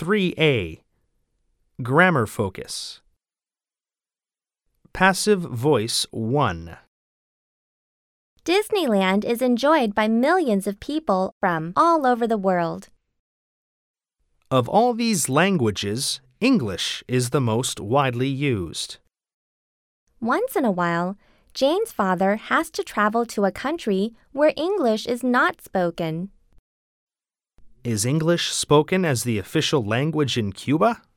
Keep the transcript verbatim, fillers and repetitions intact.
three A. Grammar focus. Passive voice one. Disneyland is enjoyed by millions of people from all over the world. Of all these languages, English is the most widely used. Once in a while, Jane's father has to travel to a country where English is not spoken. Is English spoken as the official language in Cuba?